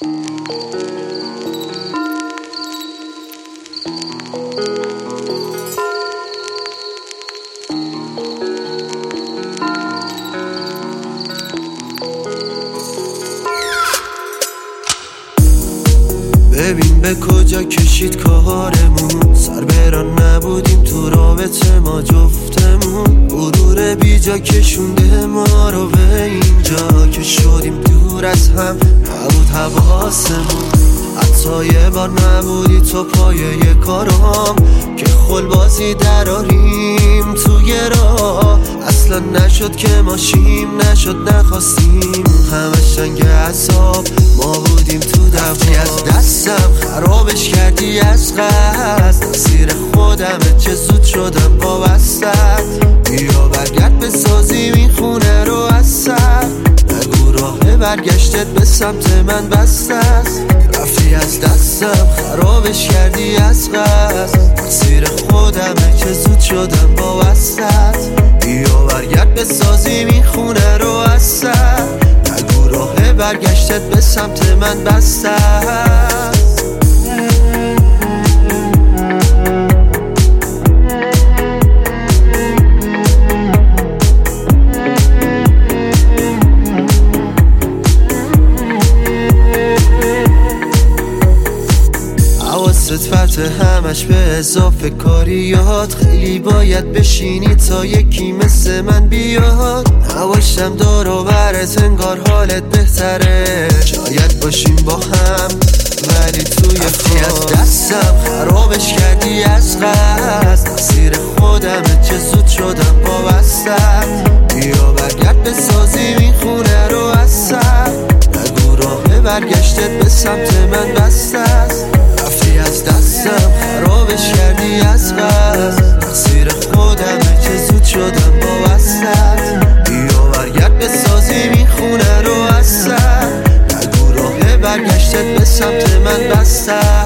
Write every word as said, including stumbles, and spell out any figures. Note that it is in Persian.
ببین به کجا کشید کارمون، سر بران نبودیم تو رابطه ما جفتمون. غرور بیجا کشونده ما رو به اینجا که شدیم دور از هم، نبود حواسمون. حتی یه بار نبودی تو پایه کارام که خلبازی دراریم توی راه. اصلا نشد که ماشیم، نشد نخواستیم، همه شنگ عصاب ما بودیم تو دفتی. از دستم خرابش کردی از قصد، تقصیر خودمه چه زود شدم وابستت. بیا برگرد بسازیم این خونه رو از سر، نگو راه برگشتت به سمت من بسته است. رفتی از دستم خرابش کردی از قصد، تقصیر خودمه که زود شدم وابستت. بیا برگرد بسازیم این خونه رو از سر، نگو راه برگشتت به سمت من بسته است. فتح همش به اضافه کاریات، خیلی باید بشینی تا یکی مثل من بیاد. نباشم دور و برت انگار حالت بهتره، شاید باشیم با هم ولی توی خواب. از دستم خرابش کردی از قصد، تقصیر خودمه چه زود شدم وابستت. بیا برگرد بسازیم این خونه رو از سر، نگو راه برگشتت به سمت من بسته است. رفتی از دستم خرابش کردی از قصد، تقصیر خودمه که زود شدم وابستت. بیا برگرد بسازیم این خونه رو از سر، نگو راه برگشتت به سمت من بسته.